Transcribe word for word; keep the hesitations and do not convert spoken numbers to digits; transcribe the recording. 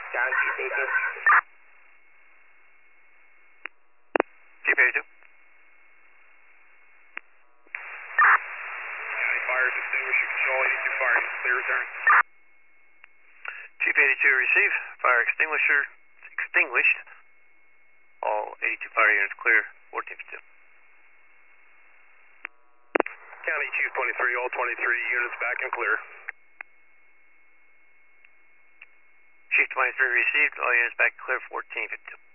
County Chief eighteen. Chief eighty-two. County fires extinguisher control, eighty-two fire units clear return. Chief eighty-two receive. Fire extinguisher extinguished. All eighty-two fire units clear. fourteen fifty-two. County Chief twenty-three, all twenty-three units back and clear. Chief twenty-three received. All units back clear. fourteen fifty-two.